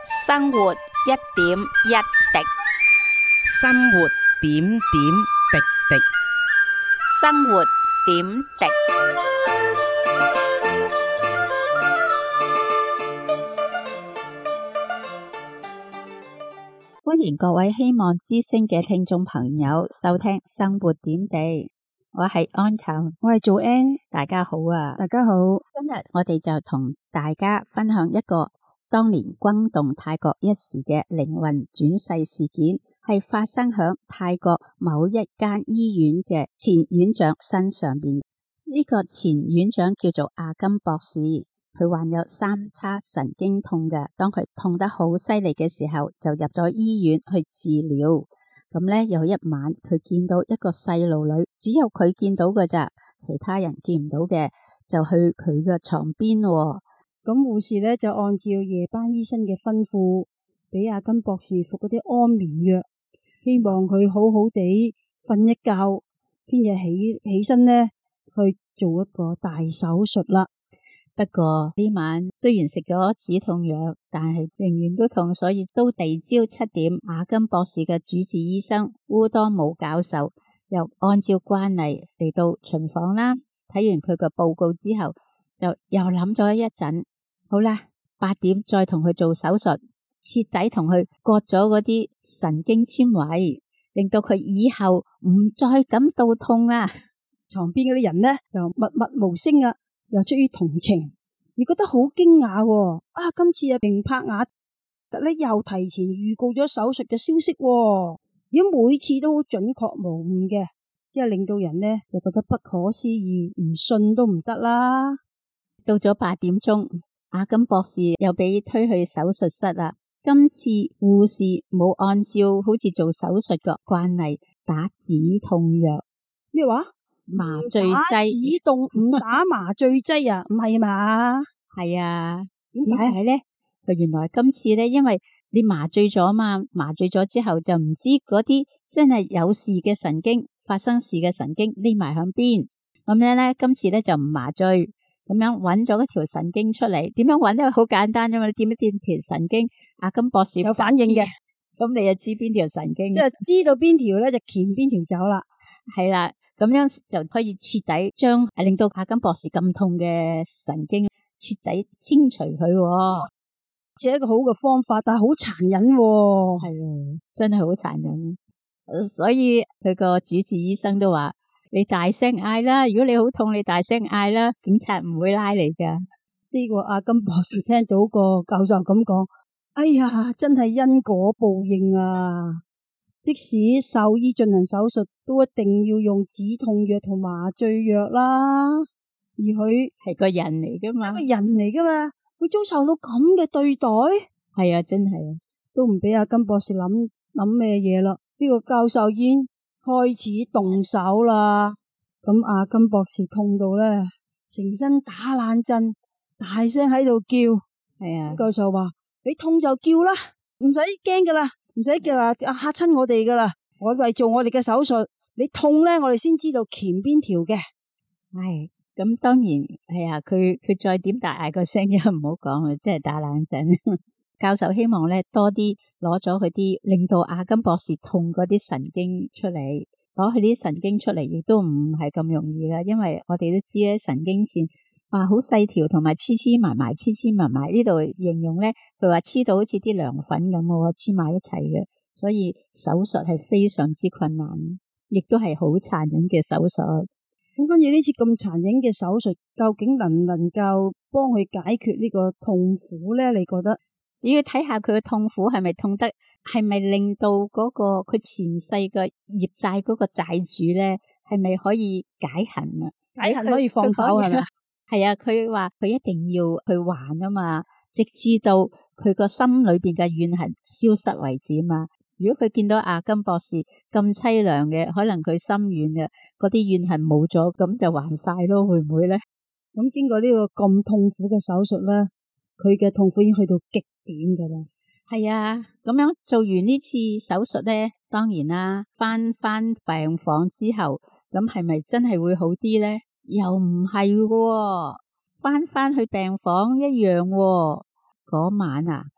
生活一點一滴， 生活點點滴滴。 生活點滴。歡迎各位希望之聲嘅聽眾朋友收聽生活點滴，我係安琴， 我係做 N， 大家好啊！ 大家好。 今日我哋就同大家分享一個當年轟動泰國一時嘅靈魂轉世事件，係發生響泰國某一間醫院嘅前院長身上邊。呢個前院長叫做阿金博士，佢患有三叉神經痛嘅，當佢痛得好犀利嘅時候，就入咗醫院去治療。咁呢，有一晚佢見到一個細路女，只有佢見到嘅咋，其他人見唔到嘅，就去佢嘅床邊喎。 咁護士呢，就按照夜班醫生嘅吩咐，俾阿金博士服嗰啲安眠藥，希望佢好好地瞓一覺，聽日起身呢，去做一個大手術啦。 不過呢晚雖然食咗止痛藥，但係仍然都痛，所以都第二朝7點，阿金博士嘅主治醫生烏多姆教授又按照慣例嚟到巡房啦。睇完佢個報告之後，就又諗咗一陣，好啦，8點再同佢做手術，徹底同佢割咗嗰啲神經纖維，令到佢以後唔再感到痛啊！ 床邊嗰啲人呢，就默默無聲啊，又出於同情，你覺得好驚訝喎。今次啊明帕雅特呢又提前預告咗手術嘅消息喎，而每次都好準確無誤嘅，即係令到人呢就覺得不可思議，唔信都唔得啦。 到咗8點鐘，阿金博士又被推去手術室啦。今次護士冇按照好似做手術嘅慣例打止痛藥。 咩話？ 麻醉劑？ 打止痛唔打麻醉劑啊？唔係嘛？ 係啊。 點解咧？佢原來今次咧，因為你麻醉咗嘛，麻醉咗之後就唔知嗰啲真係有事嘅神經，發生事嘅神經匿埋響邊。咁樣咧，今次咧就唔麻醉。咁樣揾咗一條神經出嚟，點樣揾咧？好簡單啫嘛，你點一點條神經，阿金博士有反應嘅， 咁你就知邊條神經， 即係知道邊條咧就鉗邊條走啦。 係啦，咁樣就可以徹底將令到阿金博士咁痛嘅神經徹底清除佢。 似係一個好嘅方法，但係好殘忍。 係啊，真係好殘忍。所以佢個主治醫生都話，你大聲嗌啦！如果你好痛，你大聲嗌啦，警察唔會拉你噶。 呢個阿金博士聽到個教授咁講，哎呀，真係因果報應啊！即使獸醫進行手術，都一定要用止痛藥同麻醉藥啦。而佢係個人嚟噶嘛， 一個人嚟噶嘛，會遭受到咁嘅對待？ 係啊，真係啊， 都唔俾阿金博士諗咩嘢啦。呢個教授已經開始動手啦，咁阿金博士痛到咧，成身打冷震，大聲喺度叫。係啊，教授話：你痛就叫啦，唔使驚噶啦，唔使叫話嚇親我哋噶啦。我哋做我哋嘅手術，你痛咧，我哋先知道鉗邊條嘅。 係，咁當然係啊，佢再點大嗌個聲音唔好講啊，真係打冷震。教授希望咧多啲攞咗佢啲令到阿金博士痛嗰啲神經出嚟，攞佢啲神經出嚟亦都唔係咁容易啦，因為我哋都知咧神經線好細條，同埋黐埋埋呢度形容咧，佢話黐到好似啲涼粉咁喎，黐埋一齊嘅，所以手術係非常之困難，亦都係好殘忍嘅手術。 咁跟住呢次咁殘忍嘅手術，究竟能唔能夠幫佢解決呢個痛苦咧？你覺得？ 你要睇下佢嘅痛苦係咪痛得，係咪令到嗰個佢前世嘅業債嗰個債主咧，係咪可以解恨啊？ 解恨可以放手係咪？ 係啊，佢話佢一定要去還啊嘛，直至到佢個心裏邊嘅怨恨消失為止嘛。如果佢見到阿金博士咁淒涼嘅，可能佢心軟嘅嗰啲怨恨冇咗，咁就還晒咯，會唔會咧？ 咁經過呢個咁痛苦嘅手術咧，佢嘅痛苦已經去到極點噶啦。 係啊，咁樣做完呢次手術咧，當然啦，翻病房之後，咁係咪真係會好啲咧？又唔係喎，翻去病房一樣喎。嗰晚啊，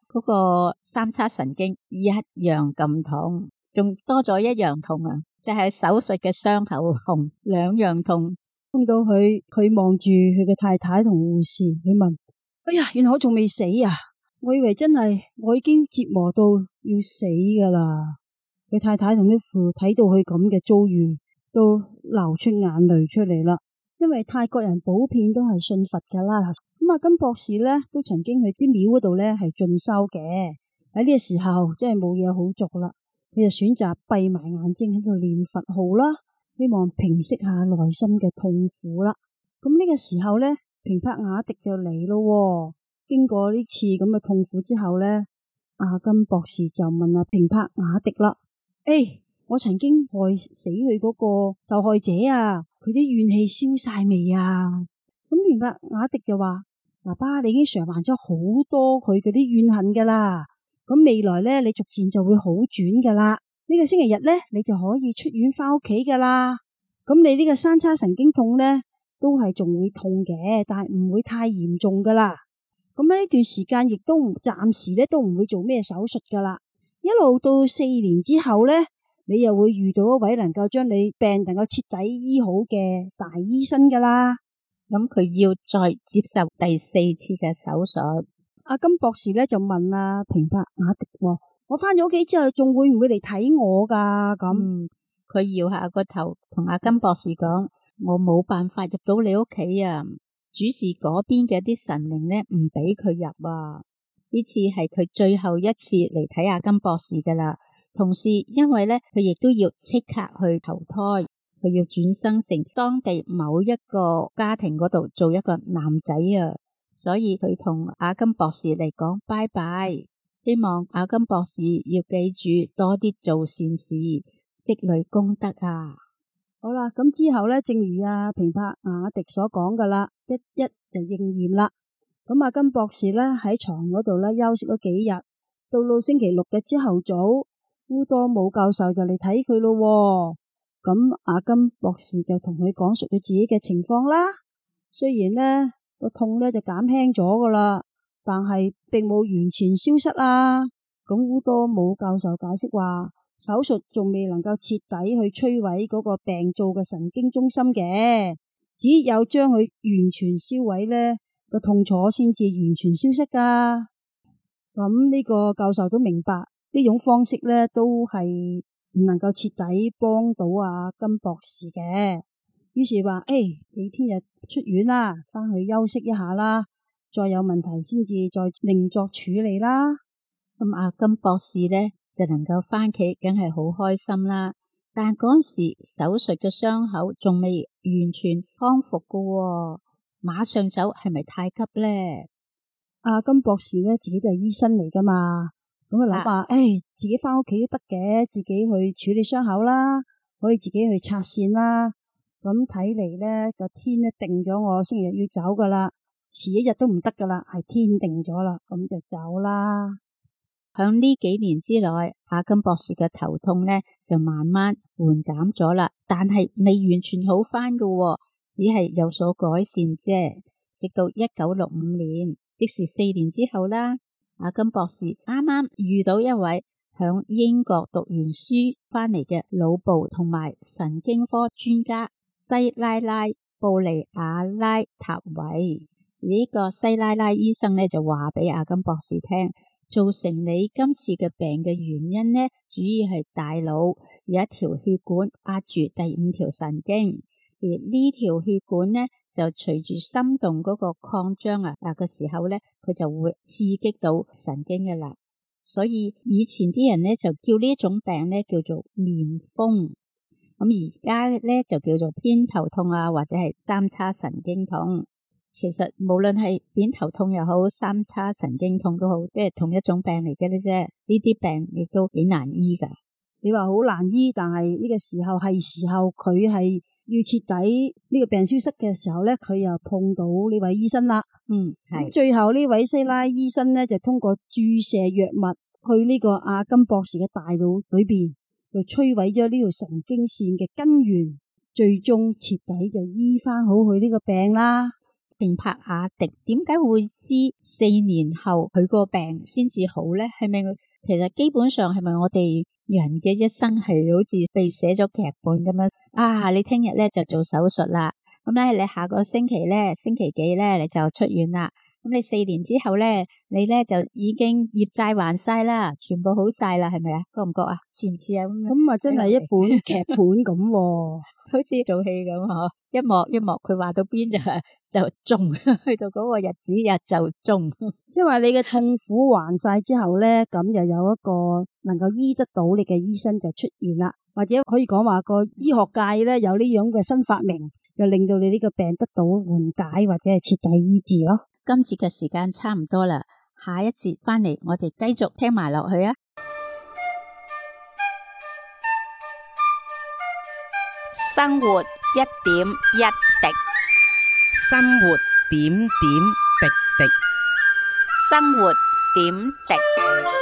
嗰個三叉神經一樣咁痛，仲多咗一樣痛啊！就係手術嘅傷口紅，兩樣痛。 痛到佢望住佢嘅太太同護士，佢問：哎呀，原來我仲未死啊！我以為真係我已經折磨到要死噶啦。佢太太同啲父睇到佢咁嘅遭遇，都流出眼淚出嚟啦。因為泰國人普遍都係信佛噶啦。咁阿金博士咧都曾經去啲廟嗰度咧係進修嘅。喺呢個時候真係冇嘢好做啦，佢就選擇閉埋眼睛喺度念佛號啦，希望平息下內心嘅痛苦啦。咁呢個時候咧，平帕雅迪就嚟咯。經過呢次咁嘅痛苦之後咧，阿金博士就問阿平帕雅迪啦：誒，我曾經害死佢嗰個受害者啊，佢啲怨氣消晒未啊？咁平帕雅迪就話：爸爸，你已經償還咗好多佢嗰啲怨恨噶啦。咁未來咧，你逐漸就會好轉噶啦。呢個星期日咧，你就可以出院翻屋企噶啦。咁你呢個三叉神經痛咧，都係仲會痛嘅，但係唔會太嚴重噶啦。咁呢段時間亦都暫時咧都唔會做咩手術噶啦。一路到4年之後咧，你又會遇到一位能夠將你病能夠徹底醫好嘅大醫生噶啦。 咁佢要再接受第4次嘅手術。 阿金博士咧就問阿平帕雅迪：我翻咗屋企之後，仲會唔會嚟睇我噶？咁佢搖下個頭，同阿金博士講：我冇辦法入到你屋企啊！主治嗰邊嘅啲神靈咧唔俾佢入啊！呢次係佢最後一次嚟睇阿金博士噶啦。同時因為咧佢亦都要即刻去投胎，佢要轉生成當地某一個家庭嗰度做一個男仔啊！所以佢同阿金博士嚟講拜拜，希望阿金博士要記住多啲做善事，積累功德啊！ 好啦，咁之後咧，正如阿平帕雅迪所講噶啦，一就應驗啦。咁阿金博士咧喺床嗰度咧休息咗幾日，到星期六嘅朝頭早，烏多姆教授就嚟睇佢咯。咁阿金博士就同佢講述佢自己嘅情況啦。雖然咧個痛咧就減輕咗噶啦，但係並冇完全消失啊。咁烏多姆教授解釋話，手術仲未能夠徹底去摧毀嗰個病灶嘅神經中心嘅，只有將佢完全燒毀咧，個痛楚先至完全消失噶。咁呢個教授都明白呢種方式咧都係唔能夠徹底幫到阿金博士嘅，於是話：你聽日出院啦，翻去休息一下啦，再有問題先至再另作處理啦。 咁阿金博士咧就能夠翻屋企，梗係好開心啦。但嗰時手術嘅傷口仲未完全康復噶喎，馬上走係咪太急咧？ 阿金博士咧自己就係醫生嚟噶嘛，咁啊諗話，自己翻屋企都得嘅，自己去處理傷口啦，可以自己去拆線啦。咁睇嚟咧個天咧定咗我星期日要走噶啦，遲一日都唔得噶啦，係天定咗啦，咁就走啦。 響呢幾年之內，阿金博士嘅頭痛咧就慢慢緩減咗啦，但係未完全好翻噶喎，只係有所改善啫。直到1965年，即是4年之後啦，阿金博士啱啱遇到一位響英國讀完書翻嚟嘅腦部同埋神經科專家西拉拉布尼亞拉塔維。呢個西拉拉醫生咧就話俾阿金博士聽，造成你今次嘅病嘅原因呢，主要係大腦有一條血管壓住第5條神經，而呢條血管呢就隨住心動嗰個擴張嘅時候呢，佢就會刺激到神經嘅啦。所以以前啲人呢就叫呢種病呢叫做面風，咁而家呢就叫做偏頭痛或者係三叉神經痛。其實無論係偏頭痛又好，三叉神經痛都好，即係同一種病嚟嘅啫。呢啲病亦都幾難醫噶。 你話好難醫，但係呢個時候係時候佢係要徹底呢個病消失嘅時候咧，佢又碰到呢位醫生啦。係。最後呢位西拉醫生咧就通過注射藥物去呢個阿金博士嘅大腦裏邊，就摧毀咗呢條神經線嘅根源，最終徹底就醫翻好佢呢個病啦。 平帕雅迪點解會知4年後佢個病先至好呢？係咪其實基本上係咪我哋人嘅一生係好似被寫咗劇本咁樣啊？你聽日咧就做手術啦，咁咧你下個星期咧星期幾咧你就出院啦。咁你4年之後咧，你咧就已經業債還晒啦，全部好晒啦，係咪啊？覺唔覺啊？前次啊咁啊，真係一本劇本咁喎， 好似做戲咁嗬，一幕一幕佢話到邊就中，去到嗰個日子日就中。 即係話你嘅痛苦還晒之後咧，咁又有一個能夠醫得到你嘅醫生就出現啦，或者可以講話個醫學界咧有呢樣嘅新發明，就令到你呢個病得到緩解或者係徹底醫治咯。 今節嘅時間差唔多啦，下一節翻嚟我哋繼續聽埋落去啊！ 生活一點一滴， 生活點點滴滴。 生活點滴。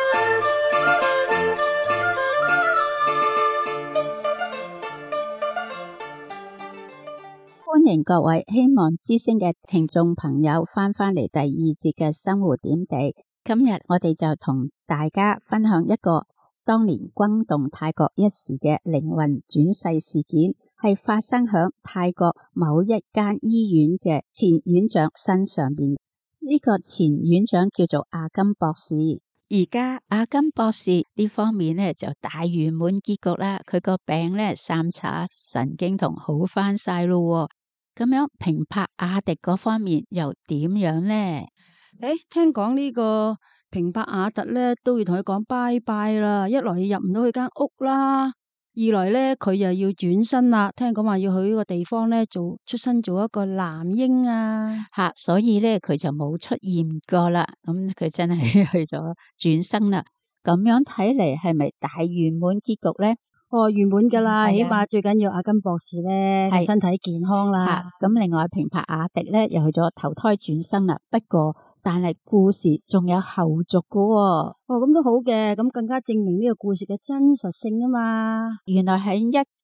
歡迎各位希望之聲嘅聽眾朋友翻嚟第2節嘅生活點滴。今日我哋就同大家分享一個當年轟動泰國一時嘅靈魂轉世事件，係發生響泰國某一間醫院嘅前院長身上邊。呢個前院長叫做阿金博士。而家阿金博士呢方面呢就大圓滿結局啦，佢個病呢三叉神經痛好翻晒咯。咁樣平帕雅迪嗰方面又點樣呢？ 聽講呢個平帕雅迪咧都要同佢講拜拜啦，一來入唔到佢間屋啦，二來咧佢又要轉身啦，聽講話要去呢個地方咧出身做一個男嬰啊， 所以咧佢就冇出現過啦。咁佢真係去咗轉生啦。咁樣睇嚟係咪大圓滿結局咧？ 圓滿噶啦，起碼最緊要阿金博士咧身體健康啦。 咁另外平帕雅迪咧又去咗投胎轉生啦。不過但係故事仲有後續噶喎。 咁都好嘅，咁更加證明呢個故事嘅真實性啊嘛。 原來喺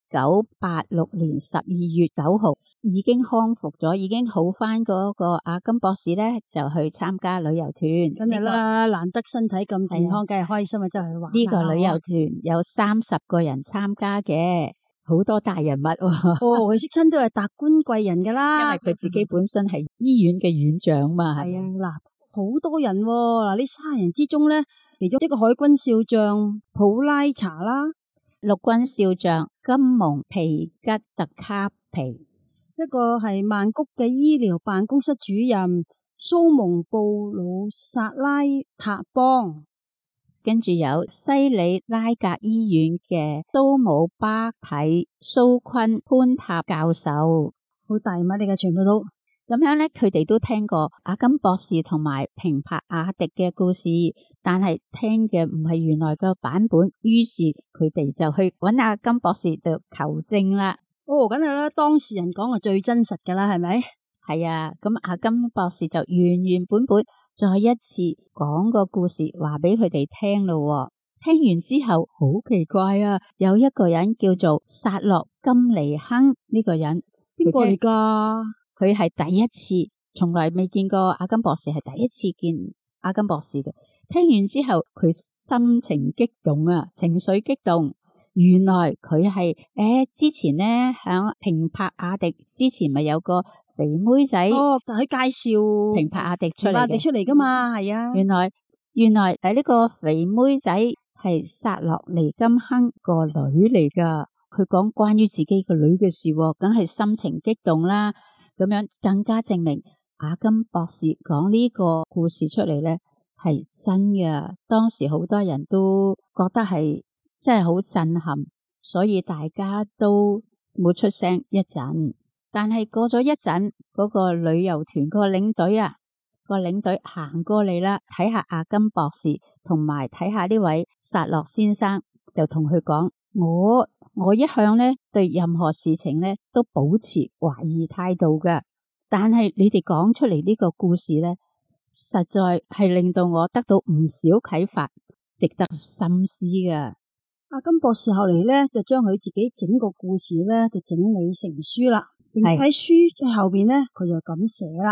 1986年12月9號已經康復咗，已經好翻嗰個阿金博士咧就去參加旅遊團。 梗係啦，難得身體咁健康，梗係開心啊，真係玩。 呢個旅遊團有30個人參加嘅，好多大人物。 佢識親都係達官貴人噶啦， 因為佢自己本身係醫院嘅院長嘛。 係啊，嗱，好多人嗱，呢30人之中咧，其中一個海軍少將普拉查啦， 陸軍少將金蒙皮吉特卡皮， 一個係曼谷嘅醫療辦公室主任蘇蒙布魯薩拉塔邦， 跟住有西里拉格醫院嘅都姆巴體蘇坤潘塔教授， 好大物嚟嘅，全部都咁樣咧。佢哋都聽過阿金博士同埋平帕雅迪嘅故事，但係聽嘅唔係原來個版本，於是佢哋就去揾阿金博士度求證啦。 梗係啦，當事人講係最真實噶啦，係咪？ 係啊，咁阿金博士就原原本本再一次講個故事話俾佢哋聽咯。聽完之後好奇怪啊，有一個人叫做薩洛金尼亨，呢個人邊個嚟噶？ 佢係第一次，從來未見過阿金博士，係第一次見阿金博士嘅。聽完之後佢心情激動啊，情緒激動。原來佢係之前咧響平帕雅迪之前咪有個肥妹仔佢介紹平帕雅迪出嚟噶嘛，係啊。 原來呢個肥妹仔係薩洛尼金亨個女嚟噶。佢講關於自己個女嘅事，梗係心情激動啦。咁樣更加證明阿金博士講呢個故事出嚟咧係真嘅。當時好多人都覺得係真係好震撼，所以大家都冇出聲一陣。但係過咗一陣，嗰個旅遊團個領隊行過嚟啦，睇下阿金博士，同埋睇下呢位薩洛先生，就同佢講：我一向咧對任何事情咧都保持懷疑態度嘅，但係你哋講出嚟呢個故事咧，實在係令到我得到唔少啟發，值得深思嘅。 阿金博士後嚟咧就將佢自己整個故事咧就整理成書啦，並喺書嘅後邊咧佢就咁寫啦：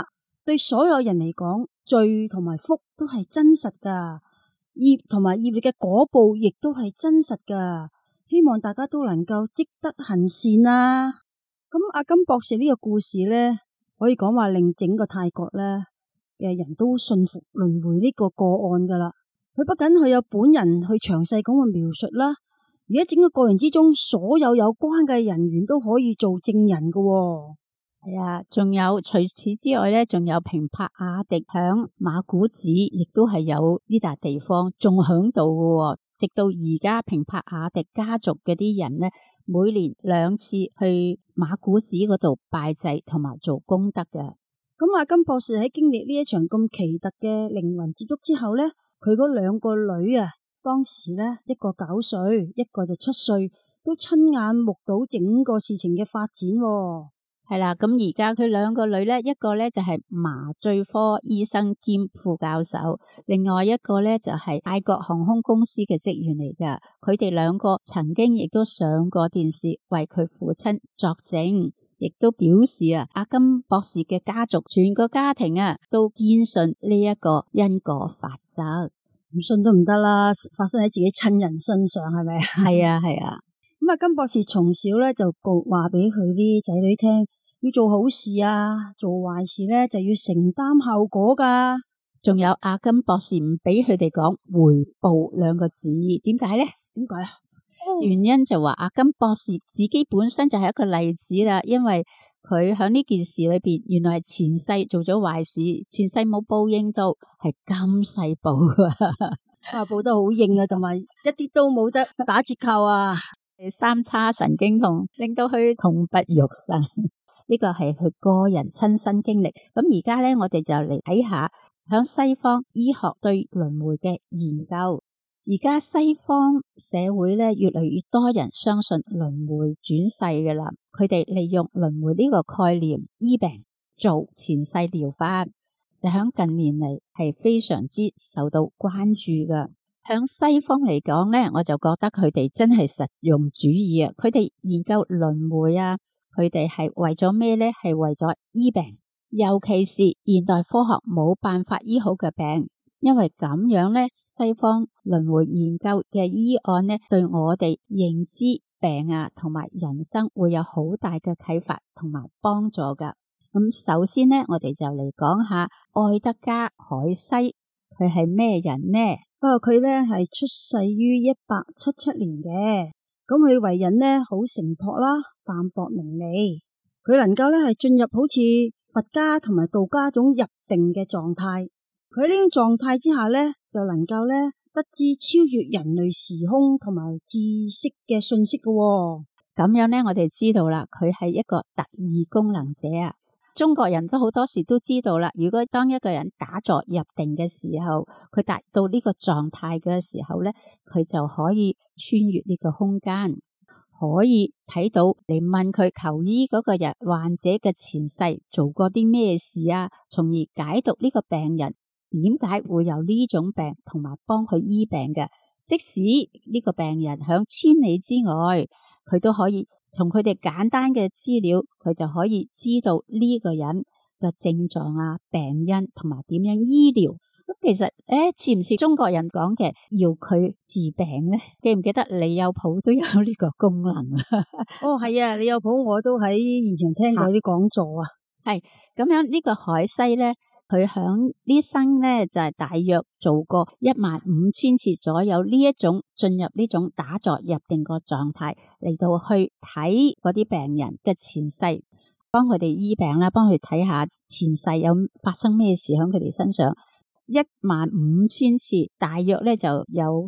對所有人嚟講，罪同埋福都係真實噶，業同埋業力嘅果報亦都係真實噶。希望大家都能夠積德行善啊！咁阿金博士呢個故事咧，可以講話令整個泰國咧嘅人都信服輪迴呢個個案噶啦。佢不僅佢有本人去詳細咁去描述啦，而喺整個過程之中，所有有關嘅人員都可以做證人噶喎。 係啊，仲有除此之外咧，仲有平帕雅迪響馬古寺，亦都係有呢笪地方仲響度嘅。直到而家平帕雅迪家族嘅啲人咧，每年2次去馬古寺嗰度拜祭同埋做功德嘅。 咁阿金博士喺經歷呢一場咁奇特嘅靈魂接觸之後咧，佢嗰2個女啊，當時咧一個9歲，一個就7歲，都親眼目睹整個事情嘅發展喎。 係啦，咁而家佢2個女咧，一個咧就係麻醉科醫生兼副教授，另外一個咧就係泰國航空公司嘅職員嚟噶。佢哋2個曾經亦都上過電視為佢父親作證，亦都表示啊，阿金博士嘅家族全個家庭啊都堅信呢一個因果法則。 唔信都唔得啦，發生喺自己親人身上係咪？ 係啊係啊。 咁阿金博士從小咧就話俾佢啲仔女聽，要做好事啊，做壞事咧就要承擔後果噶。 仲有阿金博士唔俾佢哋講回報2個字，點解咧？ 點解啊？ 原因就話阿金博士自己本身就係一個例子啦，因為佢喺呢件事裏邊，原來係前世做咗壞事，前世冇報應到，係今世報啊！ 報得好應啊，同埋一啲都冇得打折扣啊 ！3叉神經痛令到佢痛不欲生，呢個係佢個人親身經歷。咁而家咧，我哋就嚟睇下響西方醫學對輪迴嘅研究。而家西方社會咧，越嚟越多人相信輪迴轉世噶啦，佢哋利用輪迴呢個概念醫病做前世療法，就響近年嚟係非常之受到關注噶。響西方嚟講咧，我就覺得佢哋真係實用主義啊！佢哋研究輪迴啊，佢哋係為咗咩咧？係為咗醫病，尤其是現代科學冇辦法醫好嘅病。因為咁樣咧，西方輪迴研究嘅醫案咧，對我哋認知病啊同埋人生會有好大嘅啟發同埋幫助噶。咁首先咧，我哋就嚟講下愛德加海西，佢係咩人呢？ 佢咧係出世於1877年嘅，咁佢為人咧好誠樸啦，淡泊名利，佢能夠咧係進入好似佛家同埋道家種入定嘅狀態。佢喺呢種狀態之下咧，就能夠咧得知超越人類時空同埋知識嘅信息嘅喎。 咁樣咧，我哋知道啦，佢係一個特異功能者啊。中國人都好多時都知道啦，如果當一個人打坐入定嘅時候，佢達到呢個狀態嘅時候咧，佢就可以穿越呢個空間，可以睇到你問佢求醫嗰個人患者嘅前世做過啲咩事啊，從而解讀呢個病人點解會有呢種病，同埋幫佢醫病嘅。即使呢個病人響千里之外，佢都可以從佢哋簡單嘅資料，佢就可以知道呢個人嘅症狀啊、病因同埋點樣醫療。咁其實似唔似中國人講嘅要佢治病呢？記唔記得李幼普都有呢個功能啊？ 係啊，李幼普我都喺現場聽過啲講座啊。 係咁樣，呢個海西咧，佢響呢生咧就係大約做過15000次左右呢一種進入呢種打坐入定個狀態，嚟到去睇嗰啲病人嘅前世，幫佢哋醫病啦，幫佢睇下前世有發生咩事響佢哋身上。15000次，大約咧就有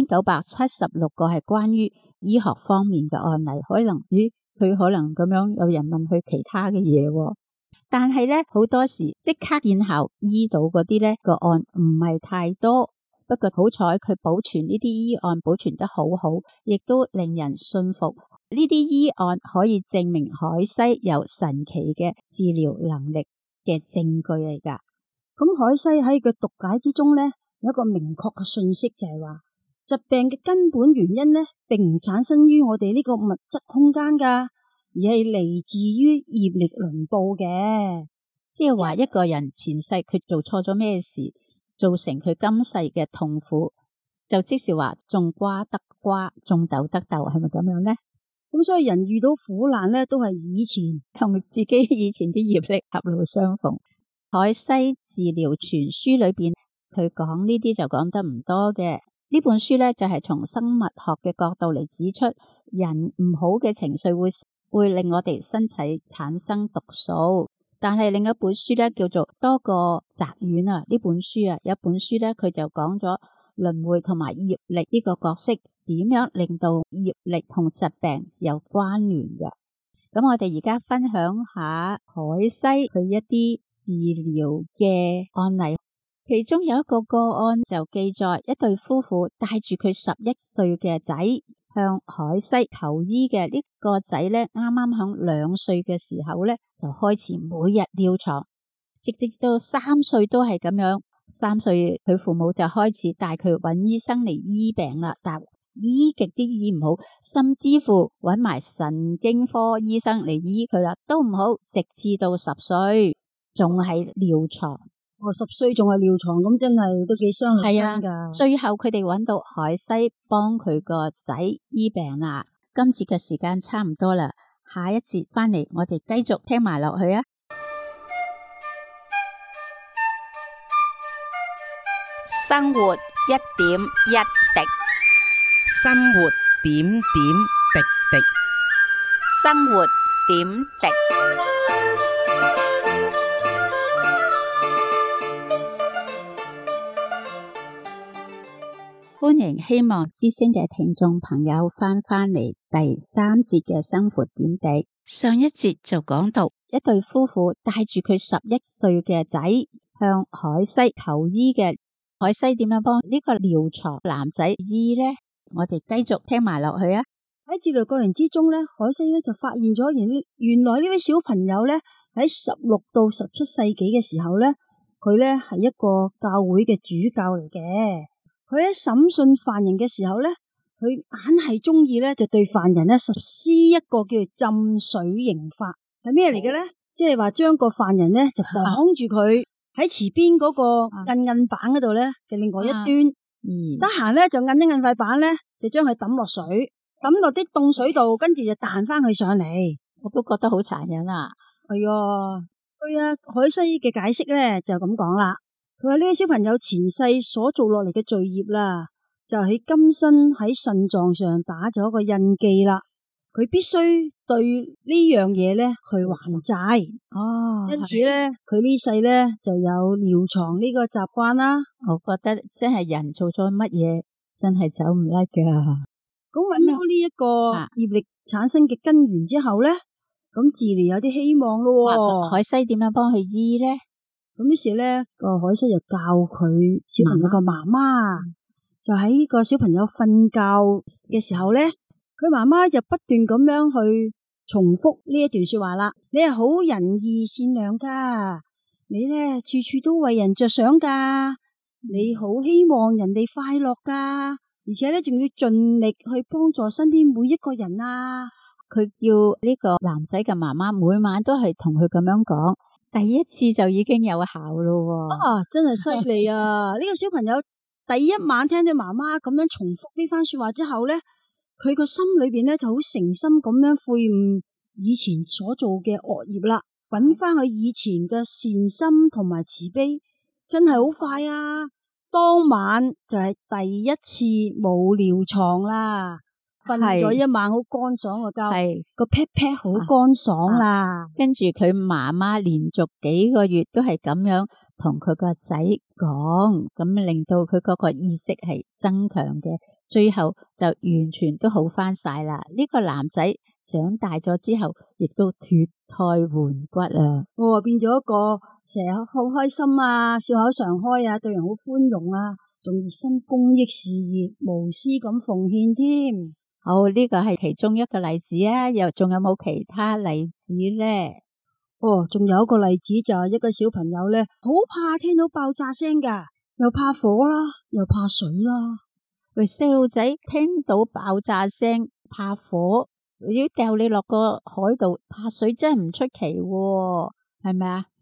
8976個係關於醫學方面嘅案例。可能佢可能咁樣有人問佢其他嘅嘢喎。但係咧，好多時即刻見效醫到嗰啲咧個案唔係太多，不過好彩佢保存呢啲醫案保存得好好，亦都令人信服。呢啲醫案可以證明海西有神奇嘅治療能力嘅證據嚟噶。 咁海西喺佢讀解之中咧，有一個明確嘅信息，就係話疾病嘅根本原因咧，並唔產生於我哋呢個物質空間噶，而係嚟自於業力輪報嘅。 即係話一個人前世佢做錯咗咩事，造成佢今世嘅痛苦，就即是話種瓜得瓜，種豆得豆，係咪咁樣呢？ 咁所以人遇到苦難咧，都係以前同自己以前啲業力狹路相逢。海西治療全書裏邊，佢講呢啲就講得唔多嘅。呢本書咧就係從生物學嘅角度嚟指出，人唔好嘅情緒會令我哋身體產生毒素。但係另一本書咧叫做多個宅院啊，呢本書啊，有本書咧佢就講咗輪迴同埋業力呢個角色點樣令到業力同疾病有關聯嘅。咁我哋而家分享下海西佢一啲治療嘅案例。其中有一個個案就記載一對夫婦帶住佢11歲嘅仔向海西求醫嘅。呢個仔咧啱啱響2歲嘅時候咧就開始每日尿床，直至到3歲都係咁樣。3歲佢父母就開始帶佢揾醫生嚟醫病啦，但醫極啲醫唔好，甚至乎揾埋神經科醫生嚟醫佢啦，都唔好，直至到10歲仲係尿床。 10歲仲係尿床，咁真係都幾傷人㗎。 係啊，最後佢哋揾到海西幫佢個仔醫病啦。今次嘅時間差唔多啦，下一節翻嚟我哋繼續聽埋落去啊。 生活一點一滴， 生活點點滴滴， 生活點滴。 歡迎希望之聲嘅聽眾朋友翻嚟第3節嘅生活點滴。上一節就講到一對夫婦帶住佢11歲嘅仔向海西求醫嘅。海西點樣幫呢個尿床男仔醫呢？我哋繼續聽埋落去啊！ 喺治療過程之中咧，海西咧就發現咗原來呢位小朋友咧喺16到17世紀嘅時候咧，佢咧係一個教會嘅主教嚟嘅。佢喺審訊犯人嘅時候咧，佢硬係中意咧就對犯人咧實施一個叫做浸水刑罰，係咩嚟嘅咧？即係話將個犯人咧就綁住佢喺池邊嗰個摁板嗰度咧嘅另外一端，得閒咧就摁一摁塊板咧，就將佢抌落水，抌落啲凍水度，跟住就彈翻佢上嚟。 我都覺得好殘忍啊！ 係啊，對啊，海西嘅解釋咧就咁講啦。佢話呢位小朋友前世所做落嚟嘅罪業啦，就喺今生喺腎臟上打咗個印記啦。佢必須對呢樣嘢咧去還債。哦，因此咧，佢呢世咧就有尿床呢個習慣啦。 我覺得真係人做咗乜嘢，真係走唔甩噶。 咁揾到呢一個業力產生嘅根源之後咧，咁治療有啲希望咯。 海西點樣幫佢醫咧？ 咁於是咧，個海西就教佢小朋友個媽媽，就喺個小朋友瞓覺嘅時候咧，佢媽媽就不斷咁樣去重複呢一段說話啦。你係好仁義善良噶，你咧處處都為人着想噶，你好希望人哋快樂噶，而且咧仲要盡力去幫助身邊每一個人啊。佢叫呢個男仔嘅媽媽每晚都係同佢咁樣講。第一次就已經有效咯。真係犀利啊！呢個小朋友第一晚聽到媽媽咁樣重複呢番說話之後咧，佢個心裏邊咧就好誠心咁樣悔悟以前所做嘅惡業啦，揾翻佢以前嘅善心同埋慈悲，真係好快啊！當晚就係第一次冇尿床啦。瞓咗一晚好乾爽嘅覺，個 pat pat 好乾爽啦。跟住佢媽媽連續幾個月都係咁樣同佢個仔講，咁令到佢嗰個意識係增強嘅，最後就完全都好翻晒啦。呢個男仔長大咗之後，亦都脫胎換骨啊！變咗一個成日好開心啊，笑口常開啊，對人好寬容啊，仲熱心公益事業，無私咁奉獻添。好，呢個係其中一個例子啊，又仲有冇其他例子咧？仲有一個例子就係一個小朋友咧，好怕聽到爆炸聲噶，又怕火啦，又怕水啦。喂，細路仔聽到爆炸聲怕火，要掉你落個海度，怕水真係唔出奇喎，係咪啊？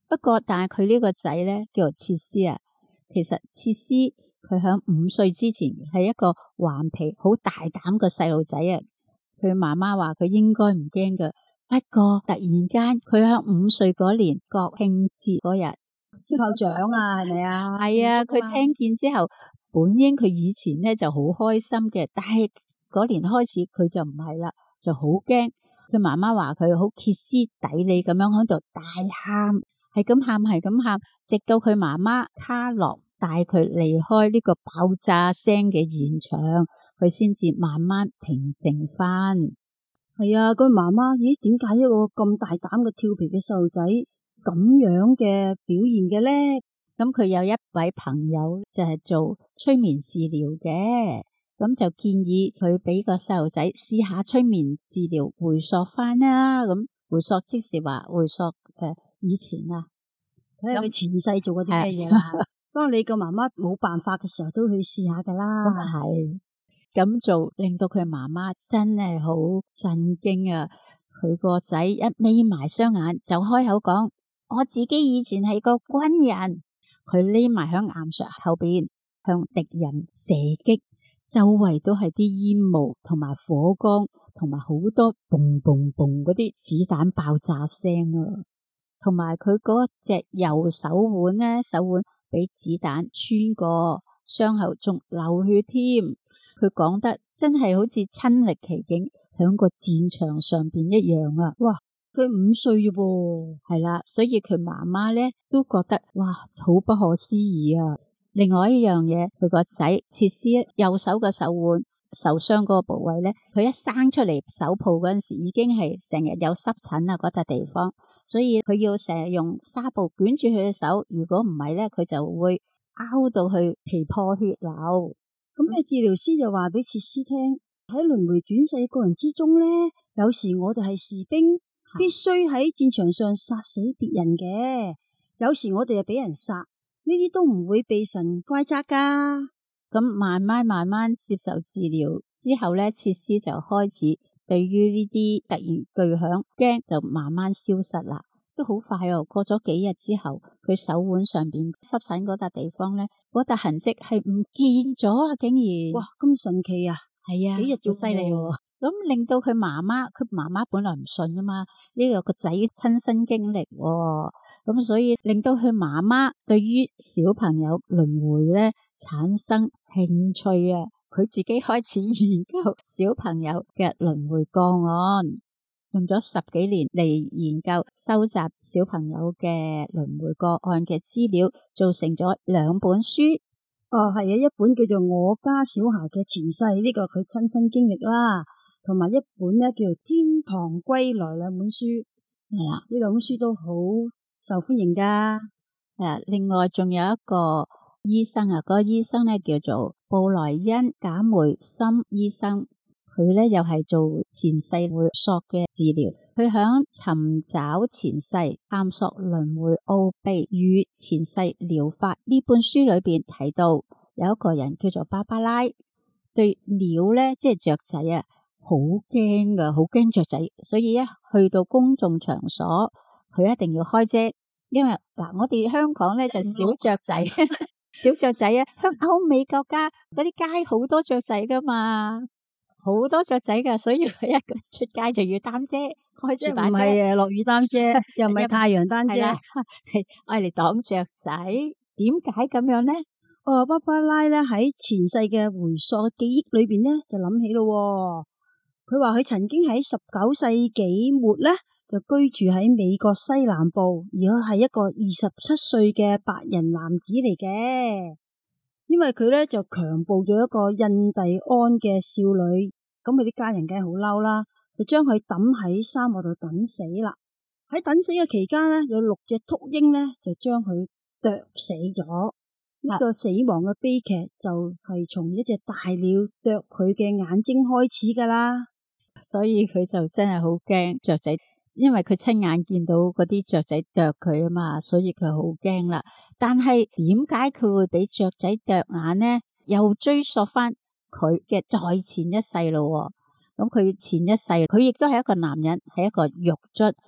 不過但係佢呢個仔咧叫做切斯啊，其實切斯佢響5歲之前係一個頑皮好大膽嘅細路仔啊。佢媽媽話佢應該唔驚㗎，不過突然間佢響5歲嗰年國慶節嗰日燒炮仗啊，係咪啊？ 係啊，佢聽見之後，本應佢以前咧就好開心嘅，但係嗰年開始佢就唔係啦，就好驚。佢媽媽話佢好歇斯底里咁樣喺度大喊，係咁喊，係咁喊，直到佢媽媽卡洛帶佢離開呢個爆炸聲嘅現場，佢先至慢慢平靜翻。 係啊，佢媽媽，咦，點解一個咁大膽嘅調皮嘅細路仔咁樣嘅表現嘅咧？ 咁佢有一位朋友就係做催眠治療嘅，咁就建議佢俾個細路仔試下催眠治療回溯翻啦。咁回溯即是話回溯以前啊， 睇下佢前世做過啲咩嘢啦。當你個媽媽冇辦法嘅時候，都去試下噶啦。 咁啊係，咁做令到佢媽媽真係好震驚啊！佢個仔一眯埋雙眼就開口講：我自己以前係個軍人。佢匿埋響岩石後邊，向敵人射擊，周圍都係啲煙霧同埋火光，同埋好多嘣嘣嘣嗰啲子彈爆炸聲啊！同埋佢嗰隻右手腕咧，手腕俾子彈穿過，傷口仲流血添。佢講得真係好似親歷其境，響個戰場上邊一樣啊！哇！ 佢5歲啫噃， 係啦，所以佢媽媽咧都覺得哇，好不可思議啊！另外一樣嘢，佢個仔切斯右手嘅手腕受傷嗰個部位咧，佢一生出嚟手抱嗰陣時，已經係成日有濕疹啊嗰笪地方，所以佢要成日用紗布捲住佢嘅手，如果唔係咧，佢就會拗到去皮破血流。 咁嘅治療師就話俾切斯聽，喺輪迴轉世過程之中咧，有時我哋係士兵。必須喺戰場上殺死別人嘅，有時我哋就俾人殺，呢啲都唔會被神怪責噶。 咁慢慢接受治療之後咧，切斯就開始對於呢啲突然巨響驚就慢慢消失啦，都好快哦。過咗幾日之後，佢手腕上邊濕疹嗰笪地方咧，嗰笪痕跡係唔見咗啊！竟然哇，咁神奇啊！ 係啊， 幾日好犀利喎！咁令到佢媽媽本來唔信噶嘛，呢個個仔親身經歷喎，咁所以令到佢媽媽對於小朋友輪迴咧產生興趣啊，佢自己開始研究小朋友嘅輪迴個案，用咗10幾年嚟研究收集小朋友嘅輪迴個案嘅資料，做成咗2本書。 哦，係啊，一本叫做《我家小孩嘅前世》，呢個佢親身經歷啦。同埋一本咧叫做《天堂歸來》2本書， 係啦， 呢2本書都好受歡迎噶。 另外仲有一個醫生啊，嗰個醫生咧叫做布萊恩賈梅森醫生，佢咧又係做前世回溯嘅治療。佢響尋找前世、探索輪迴奧秘與前世療法呢本書裏邊提到，有一個人叫做芭芭拉，對鳥咧即係雀仔啊，好驚噶，好驚雀仔，所以一去到公眾場所，佢一定要開遮，因為嗱，我哋香港咧就少雀仔，少雀仔啊，香歐美國家嗰啲街好多雀仔噶嘛，好多雀仔噶，所以佢一個出街就要擔遮，開住把遮， 唔係落雨擔遮，又唔係太陽擔遮， 係愛嚟擋雀仔。點解咁樣咧？ 哦，芭芭拉咧喺前世嘅回溯嘅記憶裏邊咧，就諗起咯。佢話佢曾經喺19世紀末咧，就居住喺美國西南部，而佢係一個27歲嘅白人男子嚟嘅。因為佢咧就強暴咗一個印第安嘅少女，咁佢啲家人梗係好嬲啦，就將佢抌喺沙漠度等死啦。喺等死嘅期間咧，有6隻禿鷹咧就將佢啄死咗。呢個死亡嘅悲劇就係從一隻大鳥啄佢嘅眼睛開始噶啦。 所以佢就真係好驚雀仔，因為佢親眼見到嗰啲雀仔啄佢啊嘛，所以佢好驚啦。但係點解佢會俾雀仔啄眼呢？又追溯翻佢嘅再前一世咯。咁佢前一世佢亦都係一個男人，係一個獄卒。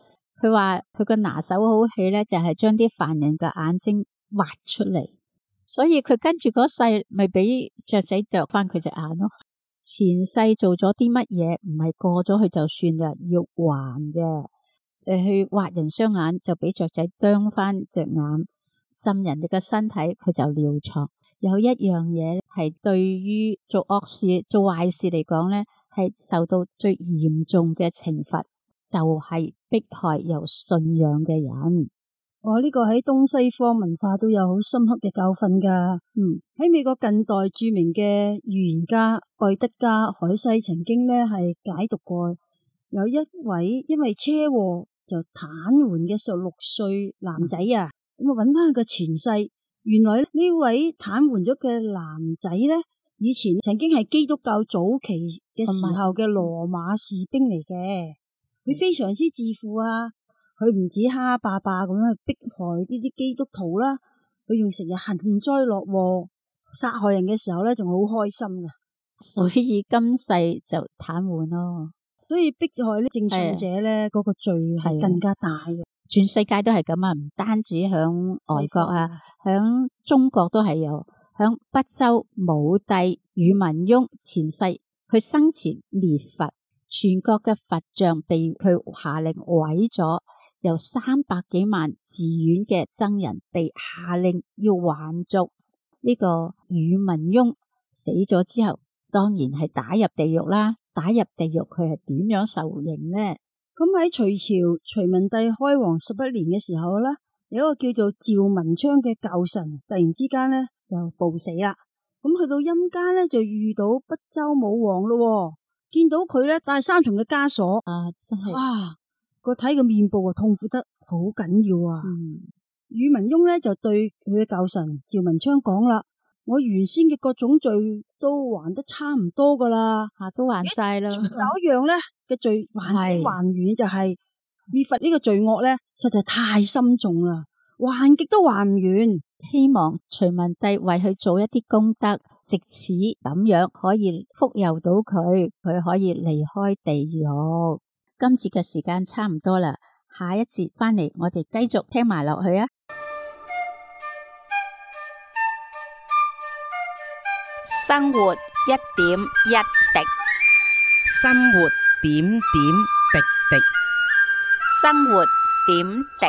佢話佢個拿手好戲咧，就係將啲犯人嘅眼睛挖出嚟，所以佢跟住嗰世咪俾雀仔啄翻佢隻眼咯。前世做咗啲乜嘢，唔係過咗去就算啦，要還嘅。去挖人雙眼就俾雀仔啄翻隻眼，浸人哋嘅身體佢就尿床。有一樣嘢係對於做惡事做壞事嚟講咧，係受到最嚴重嘅懲罰，就係迫害有信仰嘅人。 呢個喺東西方文化都有好深刻嘅教訓噶。喺美國近代著名嘅預言家愛德加·海西曾經咧係解讀過，有一位因為車禍就癱瘓嘅16歲男仔啊，咁啊揾翻佢個前世。原來呢位癱瘓咗嘅男仔咧，以前曾經係基督教早期嘅時候嘅羅馬士兵嚟嘅。佢非常之自負啊，佢唔止蝦霸霸咁樣去迫害呢啲基督徒啦，佢仲成日幸災樂禍，殺害人嘅時候咧仲好開心嘅。 所以今世就癱瘓咯。 所以迫害啲正信者咧，嗰個罪係更加大嘅。 全世界都係咁啊，唔單止響外國啊，響中國都係有。響北周武帝宇文邕前世，佢生前滅佛，全國嘅佛像被佢下令毀咗，有300幾萬寺院嘅僧人被下令要還俗。呢個宇文邕死咗之後，當然係打入地獄啦。打入地獄佢係點樣受刑呢？ 咁喺隋朝隋文帝開皇11年嘅時候咧，有一個叫做趙文昌嘅教臣，突然之間咧就暴死啦。咁去到陰間咧就遇到北周武王咯，見到佢咧帶3重嘅枷鎖， 真係個睇個面部啊痛苦得好緊要啊。宇文邕咧就對佢嘅教臣趙文昌講啦：我原先嘅各種罪都還得差唔多噶啦， 都還晒啦。 有一樣咧嘅罪還完，就係滅佛呢個罪惡咧，實在太深重啦，還極都還唔完。 希望隋文帝為佢做一啲功德，藉此咁樣可以福佑到佢，佢可以離開地獄。今節嘅時間差唔多啦，下一節翻嚟我哋繼續聽埋落去啊！ 生活一點一滴， 生活點點滴滴， 生活點滴。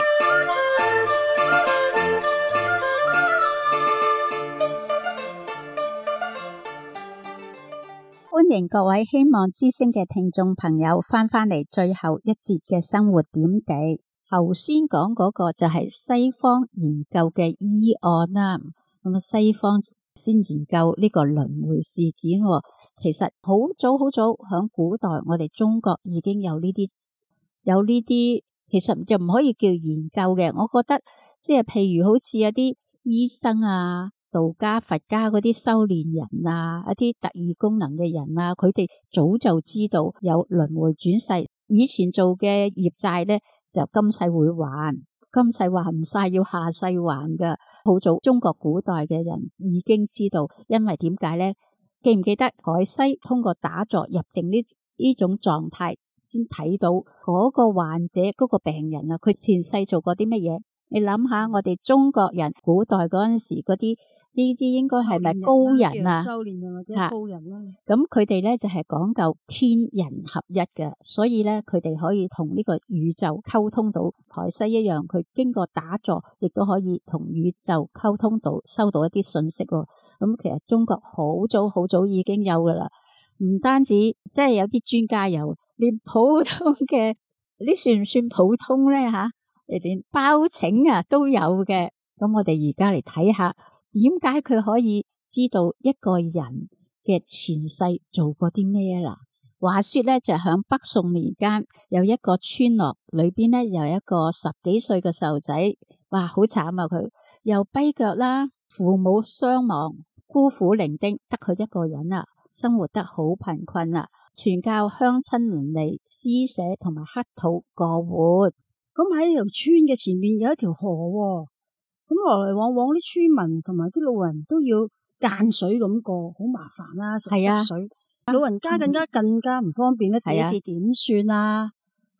歡迎各位希望之聲嘅聽眾朋友翻嚟最後一節嘅生活點滴。頭先講嗰個就係西方研究嘅醫案啦。咁啊，西方先研究呢個輪迴事件，其實好早響古代，我哋中國已經有呢啲，其實就唔可以叫研究嘅。我覺得即係譬如好似有啲醫生啊、道家、佛家嗰啲修煉人啊、一啲特異功能嘅人啊，佢哋早就知道有輪迴轉世，以前做嘅業債咧就今世會還。今世還唔晒，要下世還噶。好早中國古代嘅人已經知道，因為點解咧？記唔記得海西通過打坐入靜呢種狀態，先睇到嗰個患者嗰個病人啊，佢前世做過啲乜嘢？你諗下，我哋中國人古代嗰陣時嗰啲呢啲應該係咪高人啊？ 修煉人或者高人啦。 咁佢哋咧就係講究天人合一嘅，所以咧佢哋可以同呢個宇宙溝通到，海西一樣，佢經過打坐，亦都可以同宇宙溝通到，收到一啲信息。咁其實中國好早已經有噶啦，唔單止即係有啲專家有，連普通嘅，你算唔算普通咧吓？連包拯啊都有嘅。咁我哋而家嚟睇下，點解佢可以知道一個人嘅前世做過啲咩啦？話說咧，就響北宋年間，有一個村落裏邊咧，有一個10幾歲嘅細路仔，哇，好慘啊！佢又跛腳啦，父母雙亡，孤苦伶仃，得佢一個人啊，生活得好貧困啊，全靠鄉親鄰里施捨同埋乞討過活。 咁喺呢條村嘅前面有一條河，咁來來往往啲村民同埋啲老人都要間水咁過，好麻煩啦，食濕水。老人家更加唔方便咧，地點算啊。咁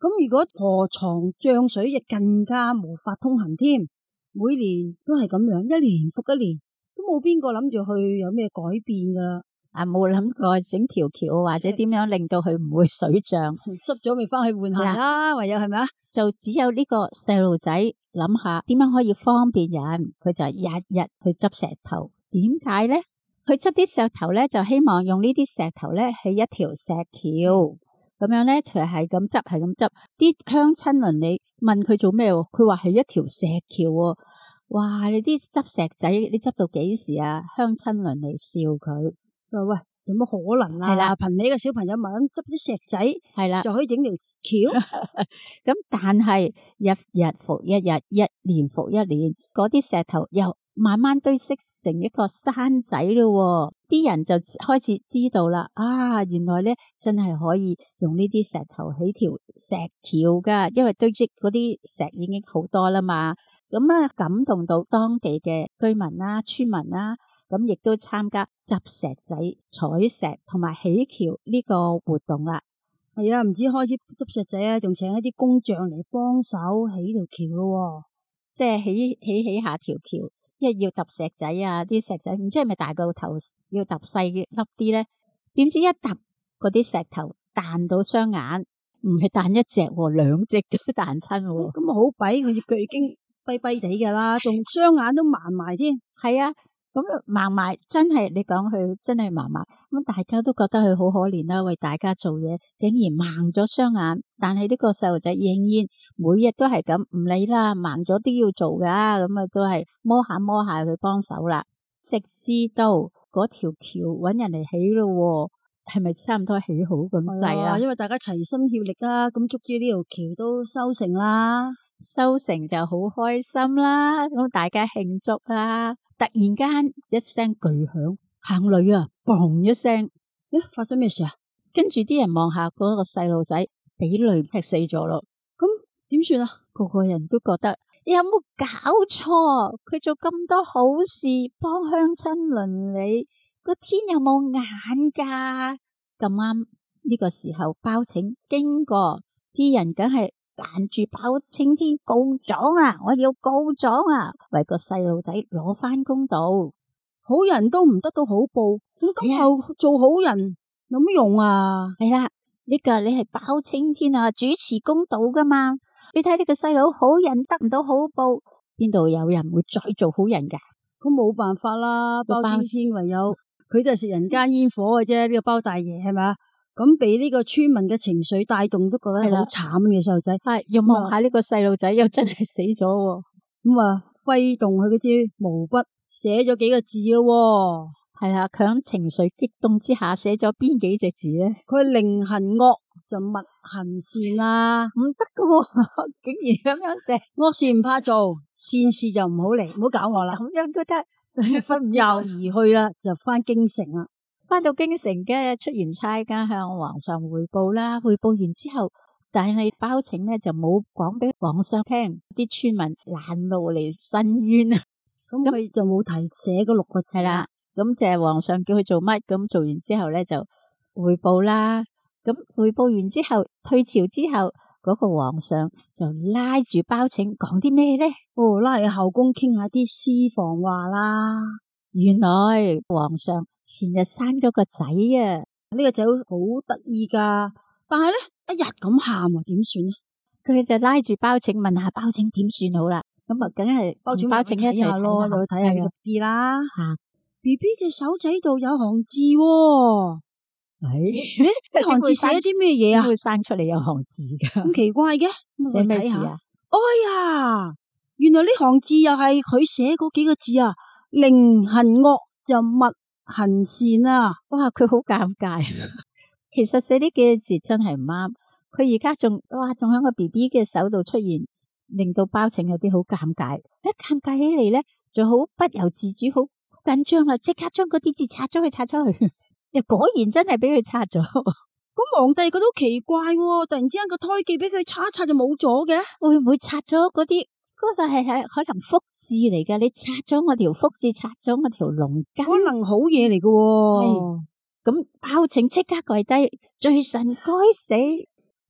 咁如果河床漲水，就更加無法通行添。每年都係咁樣，一年復一年，都冇邊個諗住去有咩改變噶啦。 啊，冇諗過整條橋或者點樣令到佢唔會水漲， 濕咗咪翻去換鞋啦，唯有係咪啊？ 就只有呢個細路仔諗下點樣可以方便人，佢就日日去執石頭。點解咧？佢執啲石頭咧，就希望用呢啲石頭咧起一條石橋。咁樣咧，佢係咁執，係咁執。啲鄉親鄰里問佢做咩？佢話係一條石橋喎。哇！你啲執石仔，你執到幾時啊？鄉親鄰里笑佢。 喂，有乜可能啊？ 係啦， 憑你個小朋友咪咁執啲石仔， 係啦， 就可以整條橋。 咁但係一日復一日，一年復一年，嗰啲石頭又慢慢堆積成一個山仔咯。啲人就開始知道啦，啊，原來咧真係可以用呢啲石頭起條石橋噶，因為堆積嗰啲石已經好多啦嘛。咁啊，感動到當地嘅居民啦、村民啦。咁亦都參加執石仔、採石同埋起橋呢個活動啦。 係啊，唔止開始執石仔啊，仲請一啲工匠嚟幫手起條橋咯。 即係起下條橋，因為要揼石仔啊，啲石仔唔知係咪大個頭要揼細粒啲咧？點知一揼嗰啲石頭彈到雙眼，唔係彈一隻喎，兩隻都彈親喎。 咁啊好弊，佢隻腳已經跛跛地噶啦，仲雙眼都盲埋添。 係啊。咁盲埋真係，你講佢真係盲埋，咁大家都覺得佢好可憐啦，為大家做嘢，竟然盲咗雙眼。但係呢個細路仔仍然每日都係咁，唔理啦，盲咗都要做噶，咁啊都係摸下去幫手啦，直至到嗰條橋搵人嚟起咯，係咪差唔多起好咁滯啊？ 因為大家齊心協力啦，咁足之呢條橋都收成啦， 收成就好開心啦，咁大家慶祝啦。突然間一聲巨響，行雷啊，嘣一聲， 發生咩事啊？ 跟住啲人望下嗰個細路仔俾雷劈死咗咯。 咁點算啊？ 個個人都覺得有冇搞錯？佢做咁多好事，幫鄉親鄰里，個天有冇眼噶？咁啱呢個時候，包拯經過，啲人梗係攔住包青天告狀啊！我要告狀啊！為個細路仔攞翻公道。 好人都唔得到好報，咁今後做好人有乜用啊？ 係啦，呢個你係包青天啊，主持公道噶嘛？你睇呢個細佬好人得唔到好報，邊度有人會再做好人噶？ 咁冇辦法啦，包青天唯有佢都係食人間煙火嘅啫。呢個包大爺係咪啊？咁被呢個村民嘅情緒帶動，都覺得好慘嘅細路仔。 係又望下呢個細路仔又真係死咗喎。 咁啊，揮動佢嗰支毛筆寫咗幾個字咯。 係啦，佢喺情緒激動之下寫咗邊幾隻字咧？ 佢寧行惡就勿行善啊， 唔得噶喎，竟然咁樣寫。 惡事唔怕做，善事就唔好嚟，唔好搞我啦。 咁樣都得， 拂袖而去啦，就翻京城啦。 翻到京城嘅出完差，梗向皇上匯報啦。匯報完之後，但係包拯咧就冇講俾皇上聽，啲村民攔路嚟申冤啊。 咁佢就冇提寫嗰6個字。 係啦，咁就係皇上叫佢做乜，咁做完之後咧就匯報啦。咁匯報完之後，退朝之後，嗰個皇上就拉住包拯講啲咩咧？ 拉去後宮傾下啲私房話啦。 原來皇上前日生咗個仔啊！ 呢個仔好得意噶，但係咧一日咁喊，點算啊？ 佢就拉住包拯問下包拯點算好啦。咁啊，梗係包拯一齊睇咯， 就去睇下呢個 B 啦。 吓 ，BB 隻手仔度有行字喎。呢行字寫啲咩嘢啊？ 會生出嚟有行字噶？ 咁奇怪嘅， 寫咩字啊？ 哎呀，原來呢行字又係佢寫嗰幾個字啊！寧行惡就勿行善啊！ 哇，佢好尷尬。其實寫呢幾個字真係唔啱。佢而家仲喺個 BB 嘅手度出現，令到包拯有啲好尷尬。一尷尬起嚟咧，就好不由自主，好緊張啦，即刻將嗰啲字拆咗去。就果然真係俾佢拆咗。 咁皇帝覺得好奇怪喎，突然之間個胎記俾佢拆一拆就冇咗嘅， 會唔會拆咗嗰啲？嗰個係可能福字嚟㗎，你拆咗我條福字，拆咗我條龍根， 可能好嘢嚟㗎。 咁包拯即刻跪低，罪臣該死。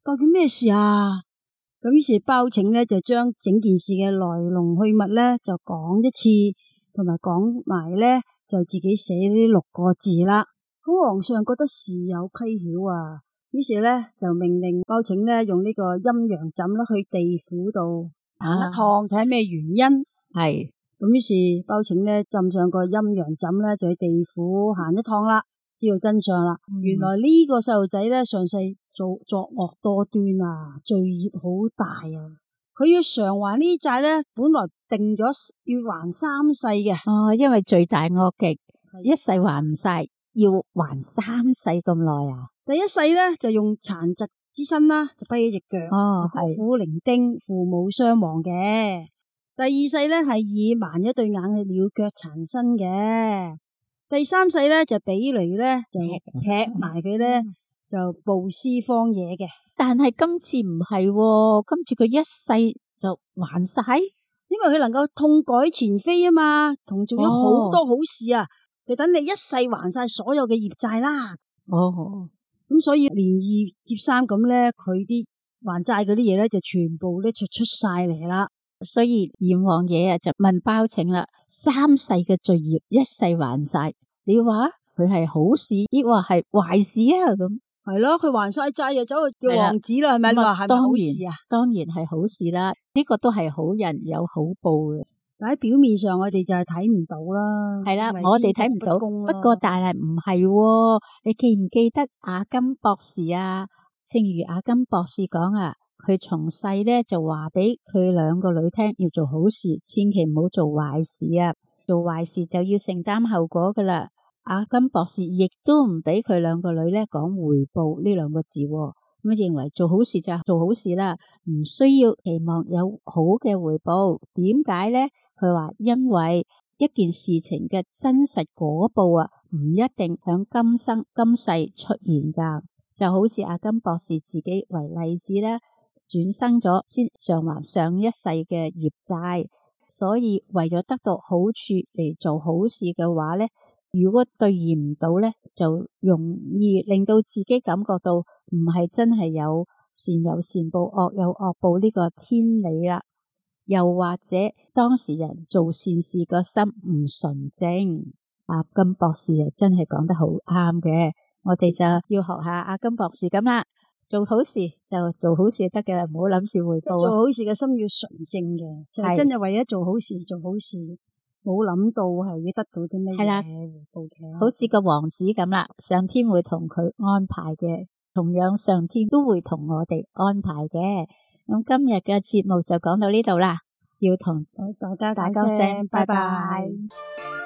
究竟咩事啊？咁於是包拯呢，就將整件事嘅來龍去脈呢，就講一次，同埋講埋呢，就自己寫呢6個字啦。咁皇上覺得事有蹊蹺啊，於是呢，就命令包拯呢，用呢個陰陽枕啦去地府度行一趟，睇下咩原因。 係咁於是包拯呢，浸上個陰陽枕呢，就去地府行一趟啦，知道真相啦。原來呢個細路仔呢，上世作惡多端啊，罪孽好大啊！佢要償還呢啲債呢，本來定咗要還3世嘅。 哦，因為罪大惡極，一世還唔晒，要還3世咁耐啊！ 第一世呢，就用殘疾之身啦，就跛咗隻腳，孤苦伶仃，父母雙亡嘅。第二世呢，係以盲咗對眼去鳥腳殘身嘅。第3世呢，就俾雷呢，就劈埋佢呢，就暴屍荒野嘅。 但係今次唔係喎，今次佢一世就還晒， 因為佢能夠痛改前非啊嘛，同做咗好多好事啊，就等你一世還晒所有嘅業債啦。 哦， 咁所以連2接3咁咧，佢啲還債嗰啲嘢咧，就全部咧就出晒嚟啦。 所以閻王爺啊就問包拯啦：3世嘅罪業一世還晒，你話佢係好事抑或係壞事啊？咁係咯，佢還晒債又走去做王子啦，係咪？你話係咪好事啊？ 當然係好事啦，呢個都係好人有好報嘅。 但喺表面上我哋就係睇唔到啦。 係啦，我哋睇唔到，不過但係唔係喎，你記唔記得阿金博士啊？正如阿金博士講啊，佢從細咧就話俾佢2個女聽，要做好事，千祈唔好做壞事啊！做壞事就要承擔後果噶啦。阿金博士亦都唔俾佢2個女咧講回報呢2個字喎，咁認為做好事就做好事啦，唔需要期望有好嘅回報。點解咧？佢話因為一件事情嘅真實果報啊，唔一定響今生今世出現噶。就好似阿金博士自己為例子啦，轉生咗先償還上一世嘅業債，所以為咗得到好處嚟做好事嘅話咧，如果兌現唔到咧，就容易令到自己感覺到唔係真係有善有善報，惡有惡報呢個天理啦。又或者當事人做善事個心唔純正，阿金博士啊真係講得好啱嘅。我哋就要學下阿金博士咁啦，做好事就做好事就得嘅啦，唔好諗住回報。 做好事嘅心要純正嘅，就係真係為咗做好事做好事，冇諗到係要得到啲咩嘢回報嘅。 好似個王子咁啦，上天會同佢安排嘅，同樣上天都會同我哋安排嘅。咁今日嘅節目就講到呢度啦，要同大家打聲拜拜。